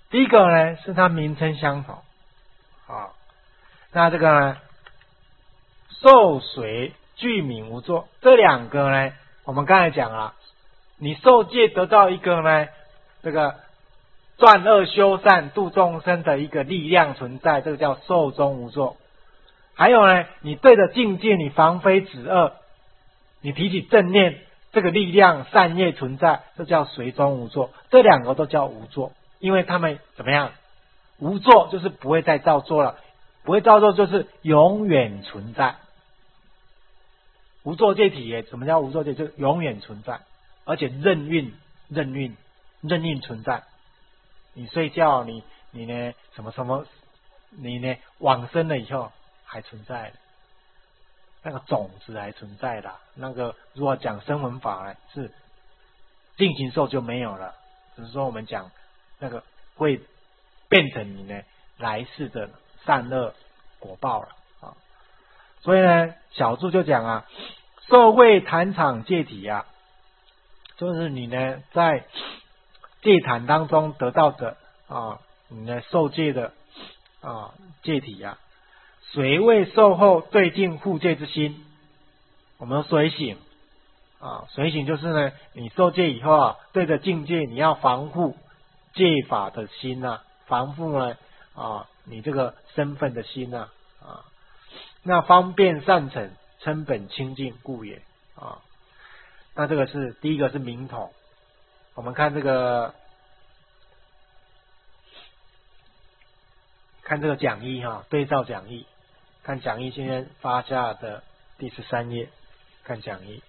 第一个呢是它名称相同啊，那这个呢受随具名无作，这两个呢我们刚才讲了，你受戒得到一个呢这个断恶修善度众生的一个力量存在，这个叫受中无作。还有呢，你对着境界你防非止恶，你提起正念，这个力量善业存在，这叫随中无作。这两个都叫无作，因为他们怎么样？无作就是不会再造作了，不会造作就是永远存在。无作戒体也，什么叫无作戒？就是永远存在，而且任运存在。你睡觉，你呢什么，你呢往生了以后还存在的，那个种子还存在的。那个如果讲声闻法呢，是定情受就没有了，只是说我们讲那个会变成你呢来世的善恶果报了啊。所以呢，小注就讲啊，受会坛场戒体啊，就是你呢在戒坛当中得到的啊，你呢受戒的啊戒体啊，随未受后对境护戒之心，我们随行啊，随行就是呢，你受戒以后啊，对着境界你要防护戒法的心啊，防护呢啊你这个身份的心啊，那方便善成，称本清净故也啊。那这个是第一个是明统，我们看这个。看这个讲义哈，对照讲义，看讲义今天发下的第13页，看讲义。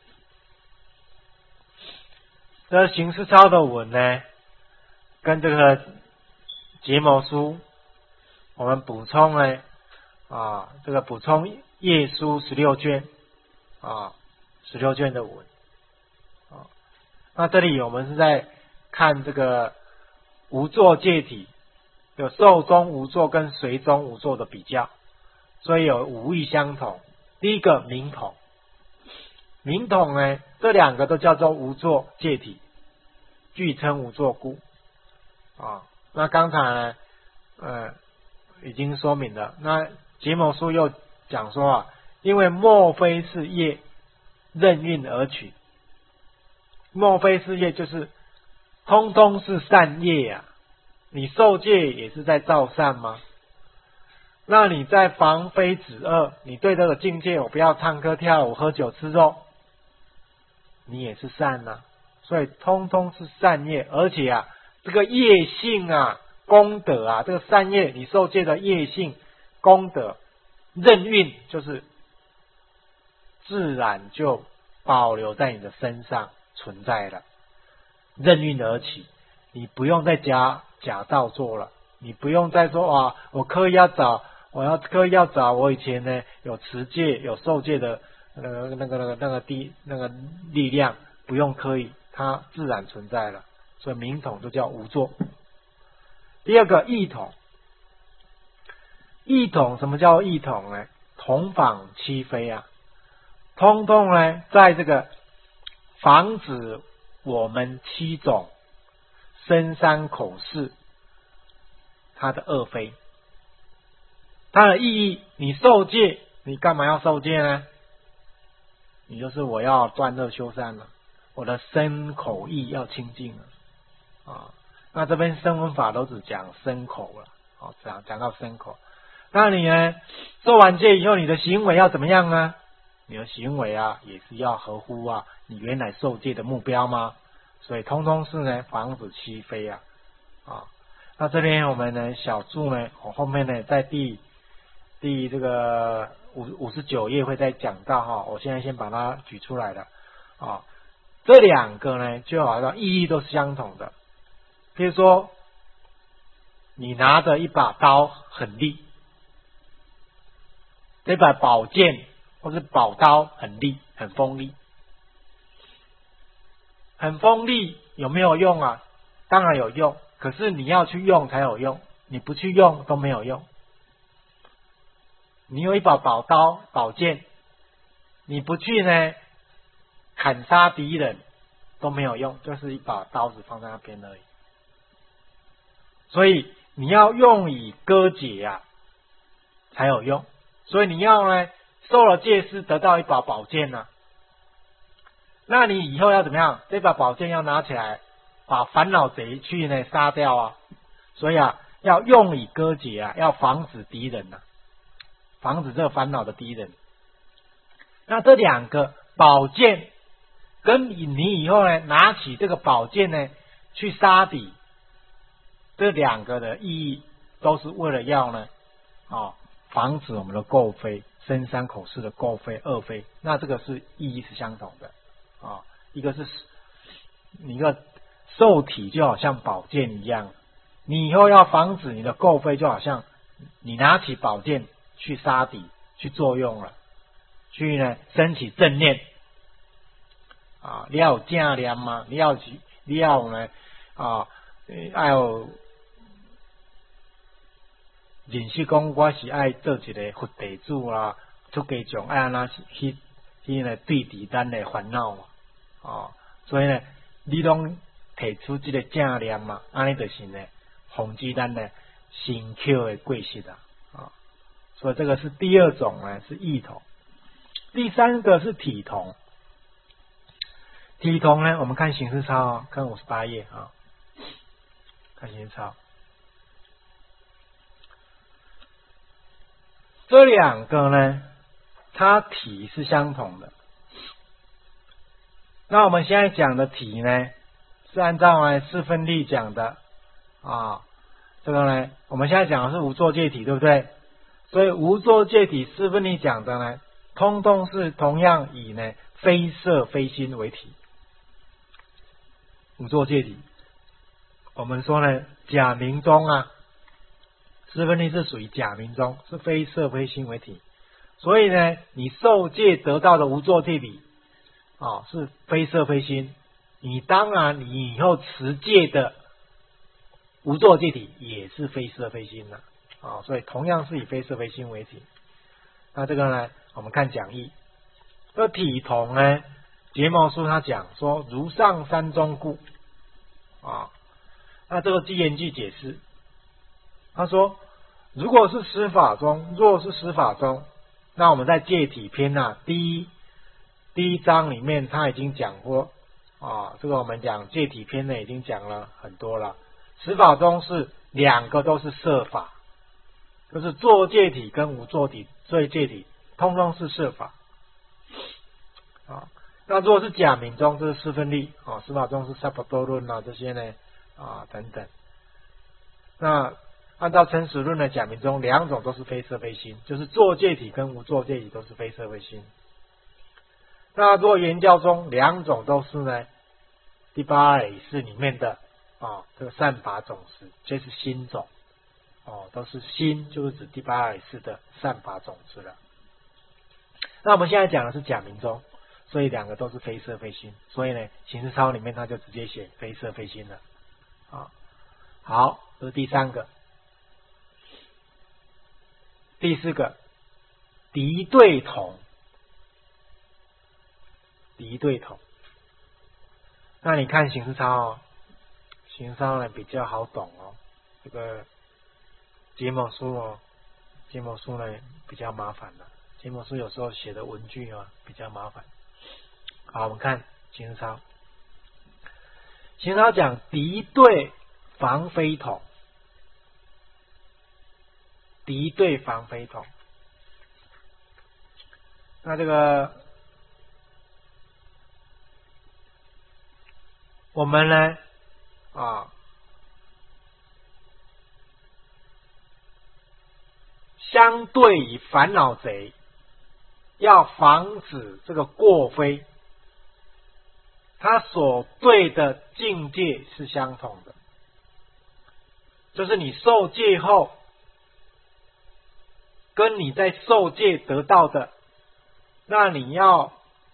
这行思抄的文呢，跟这个结谋书，我们补充呢这个补充页书16卷16卷的文那这里我们是在看这个无作戒体。有受中无作跟随中无作的比较，所以有五义相同。第一个明统，明统呢，这两个都叫做无作戒体，据称无作故那刚才呢，已经说明了。那结谋书又讲说因为莫非是业任运而取，莫非是业就是通通是善业你受戒也是在造善吗？那你在防非止恶，你对这个境界，我不要唱歌跳舞喝酒吃肉，你也是善所以通通是善业，而且这个业性功德这个善业你受戒的业性功德任运，就是自然就保留在你的身上存在了，任运而起，你不用再假造作了，你不用再说我刻意要找，我以前呢有持戒有受戒的那个力量，不用刻意，它自然存在了，所以明统就叫无作。第二个义统，义统什么叫义统呢？同仿七非通通呢在这个防止我们七种身三口四它的恶非。它的意义，你受戒，你干嘛要受戒呢？你就是我要断恶修善了，我的身口意要清净了那这边声闻法都只讲身口了讲到身口。那你呢受完戒以后，你的行为要怎么样呢？你的行为也是要合乎你原来受戒的目标吗？所以通通是呢防止七非那这边我们呢小注呢，我后面呢在第这个59页会再讲到我现在先把它举出来了这两个呢就好像意义都是相同的。比如说你拿着一把刀很利，这把宝剑或是宝刀很利很锋利，很锋利有没有用当然有用，可是你要去用才有用，你不去用都没有用。你有一把宝刀宝剑，你不去呢砍杀敌人都没有用，就是一把刀子放在那边而已。 所以你要用以割解啊，才有用。所以你要呢，受了戒师得到一把宝剑呢，那你以后要怎么样？这把宝剑要拿起来，把烦恼贼去呢杀掉啊。所以啊，要用以割解啊，要防止敌人啊，防止这个烦恼的敌人。那这两个宝剑，跟你以后呢拿起这个宝剑呢去杀敌，这两个的意义都是为了要呢，防止我们的垢非，身三口四的垢非恶非。那这个是意义是相同的啊。一个是你一个受体就好像宝剑一样，你以后要防止你的垢非，就好像你拿起宝剑去杀敌去作用了，去呢升起正念啊。你要有正念嘛，你要呢要有认识讲我是爱做一个佛弟子啦，出家众爱安那去呢对治咱的烦恼所以呢，你拢提出这个正念嘛，安尼就是呢，防止咱的心口的过失所以这个是第二种呢，是意同。第三个是体同。体同呢，我们看形式抄看58页看形式抄。这两个呢，它体是相同的。那我们现在讲的体呢，是按照呢四分例讲的这个呢，我们现在讲的是无作戒体，对不对？所以无作戒体四分例讲的呢，通通是同样以呢非色非心为体。无作戒体，我们说呢假名中四分例是属于假名中，是非色非心为体。所以呢，你受戒得到的无作戒体是非色非心，你当然你以后持戒的无作戒体也是非色非心的所以同样是以非色非心为体。那这个呢，我们看讲义。这体同呢，结摩书他讲说如上三中故那这个基言句解释，他说如果是十法中，若是十法中，那我们在戒体篇第一章里面他已经讲过这个我们讲戒体篇呢已经讲了很多了。十法中是两个都是色法，就是作戒体跟无作戒体通通是色法那如果是假名中，这是四分例十法中是萨婆多论这些呢等等。那按照诚实论的假名中，两种都是非色非心，就是作戒体跟无作戒体都是非色非心。那如果原教中两种都是呢第八理事里面的这个善法种子，这是心种都是心，就是指第八理事的善法种子了。那我们现在讲的是假名中，所以两个都是非色非心，所以呢形式抄里面他就直接写非色非心了好，这是第三个。第四个敌对同。敌对同，那你看形式抄形式抄呢比较好懂这个结摩书结摩书呢比较麻烦了，结摩书有时候写的文句比较麻烦。好，我们看形式抄。形式抄讲敌对防非同。敌对防非同，那这个我们呢相对于烦恼贼，要防止这个过非，他所对的境界是相同的，就是你受戒后跟你在受戒得到的，那你要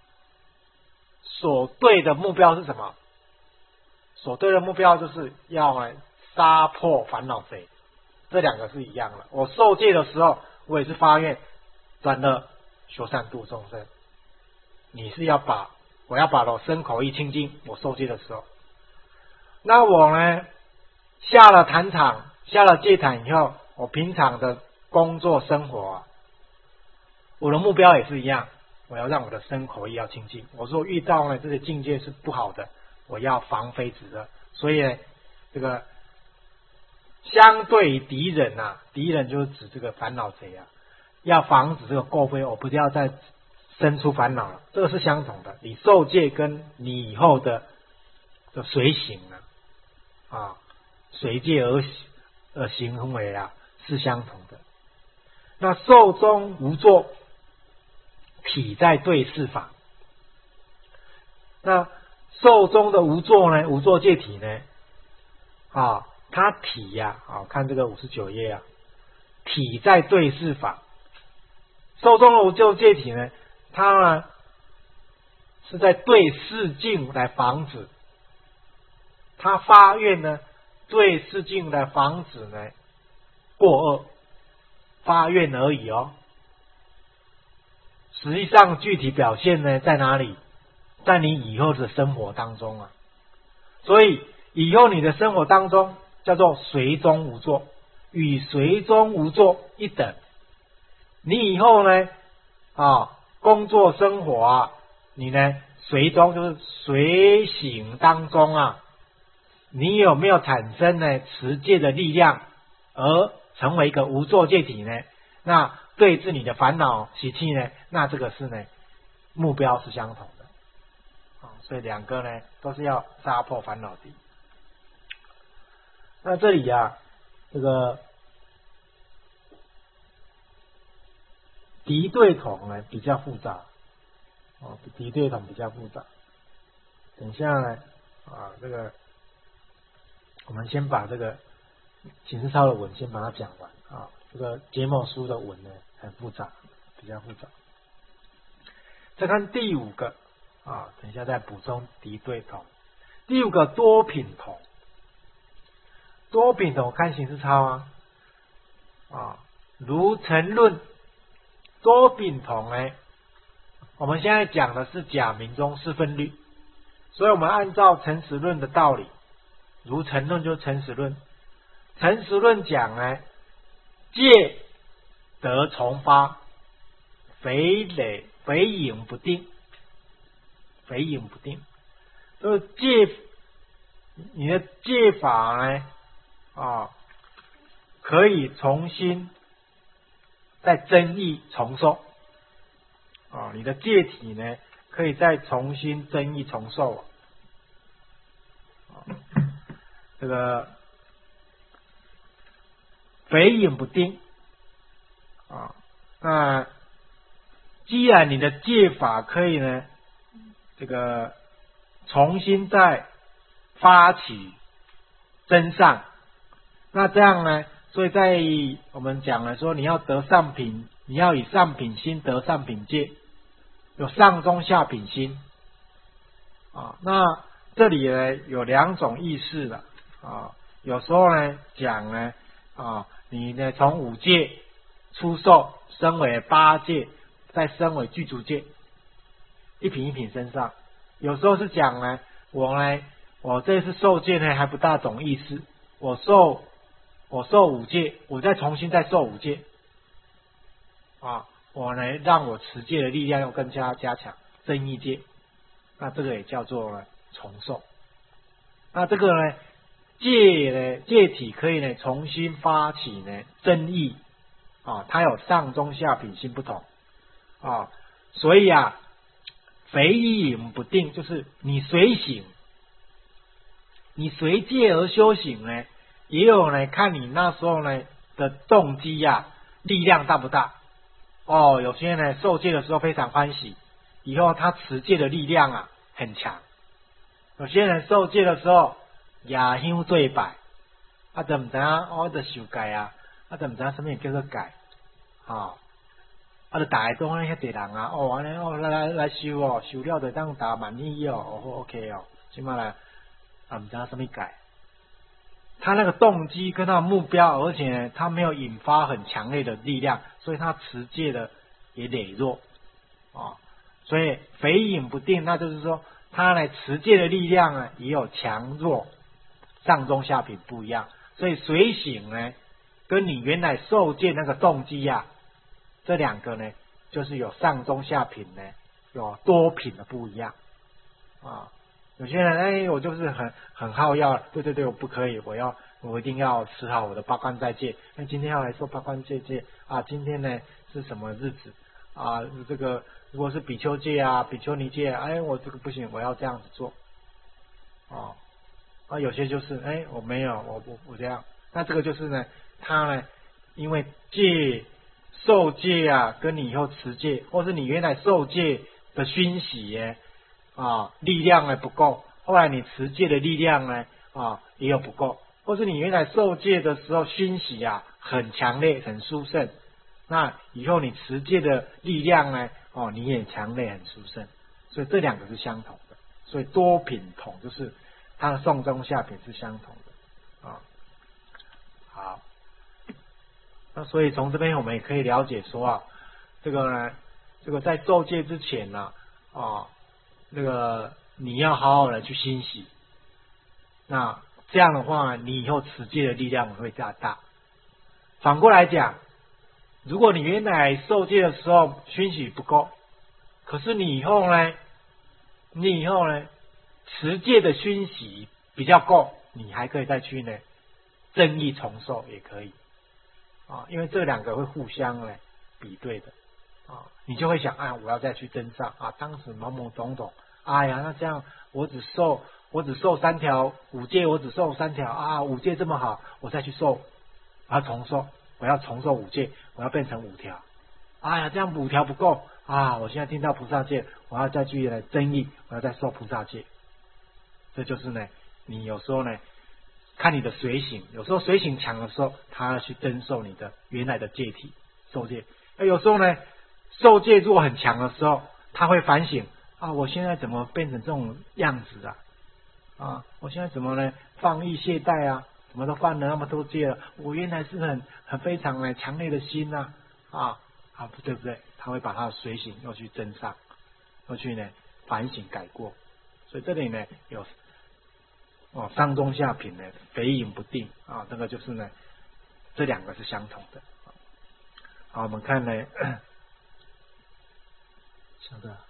所对的目标是什么？所对的目标就是要来杀破烦恼贼，这两个是一样的。我受戒的时候，我也是发愿转了修善度众生。你是我要把我身口意清净，我受戒的时候，那我呢下了坛场下了戒坛以后，我平常的工作生活啊，我的目标也是一样，我要让我的身口意要清净。我说遇到呢这些境界是不好的，我要防非止恶。所以呢，这个相对于敌人啊，敌人就是指这个烦恼贼啊，要防止这个过非，我不要再生出烦恼了。这个是相同的，你受戒跟你以后的随行啊，随戒而行为啊是相同的。那受中无作，体在对事法。那受中的无作呢？无作戒体呢？它体呀，看这个59页啊，体在对事法。受中的无作戒体呢，它呢是在对事境来防止，他发愿呢对事境来防止呢过恶，发愿而已哦。实际上具体表现呢在哪里？在你以后的生活当中啊。所以以后你的生活当中叫做随中无作，与随中无作一等。你以后呢工作生活啊，你呢随中就是随行当中啊，你有没有产生呢持戒的力量，而成为一个无作戒体呢？那对治你的烦恼习气呢？那这个是呢目标是相同的。所以两个呢都是要杀破烦恼敌。那这里啊，这个敌对统呢比较复杂，敌对统比较复杂。等一下呢这个我们先把这个请示操的文先把它讲完啊。这个解某书的文呢很复杂，比较复杂。再看第5个等一下再补充敌对统。第5个多品统。多品统看行事操如成论。多品统呢，我们现在讲的是假名中四分律，所以我们按照诚实论的道理，如成论就是诚实论。诚实论讲呢，戒得从发，非影不定，非影不定，就是戒你的戒法呢可以重新再增益重受你的戒体呢可以再重新增益重受这个非影不定那既然你的戒法可以呢这个重新再发起增上，那这样呢，所以在我们讲了说，你要得上品，你要以上品心得上品戒，有上中下品心那这里呢有2种意思了有时候呢讲呢你呢从5戒出受升为8戒，再升为具足戒，一品一品升上。有时候是讲呢我这次受戒呢还不大懂意思，我受5戒，我再重新再受5戒我呢让我持戒的力量又更加加强，增益戒，那这个也叫做呢重受。那这个呢戒体可以呢重新发起呢增益它有上中下品心不同所以非影不定，就是你随行，你随戒而修行呢，也有呢看你那时候呢的动机力量大不大有些人呢受戒的时候非常欢喜，以后他持戒的力量很强。有些人受戒的时候雅香对拜就不知道就受戒就不知道什么叫做戒就大家都那些人来修修了就当打满意OK 起码来不知道什么戒。他那个动机跟他的目标，而且呢他没有引发很强烈的力量，所以他持戒的也羸弱所以非影不定，那就是说他呢持戒的力量也有强弱，上中下品不一样， 所以随行呢，跟你原来受戒那个动机啊，这两个呢，就是有上中下品呢，有多品的不一样啊。有些人我就是很好药，对，我不可以，我一定要持好我的八关斋戒。那今天要来说八关斋戒啊，今天呢是什么日子啊？这个如果是比丘戒啊、比丘尼戒，我这个不行，我要这样子做有些就是我没有，我这样，那这个就是呢，他呢因为受戒啊，跟你以后持戒，或是你原来受戒的熏习力量呢不够，后来你持戒的力量呢也有不够，或是你原来受戒的时候熏习很强烈很殊胜，那以后你持戒的力量呢你也强烈很殊胜，所以这两个是相同的，所以多品统就是它的上中下品是相同的好，那所以从这边我们也可以了解说这个呢，这个在受戒之前呢那个你要好好的去欣喜，那这样的话你以后持戒的力量会加大。反过来讲，如果你原来受戒的时候熏习不够，可是你以后呢持戒的熏习比较够，你还可以再去呢增益重受也可以因为这两个会互相呢比对的你就会想我要再去增上当时某某种种那这样我只受3条5戒，我只受3条5戒这么好，我再去受，我要重受5戒，我要变成5条这样5条不够我现在听到菩萨戒，我要再去来增益，我要再受菩萨戒。这就是呢你有时候呢看你的随行，有时候随行强的时候，他要去增受你的原来的戒体受戒。有时候呢受戒如果很强的时候，他会反省我现在怎么变成这种样子我现在怎么呢放逸懈怠怎么都犯了那么多戒了，我原来是很非常呢强烈的心对不对？他会把他的随行又去增上，又去呢反省改过。所以这里呢有上中下品呢非影不定这个就是呢这两个是相同的。好，我们看呢，晓得。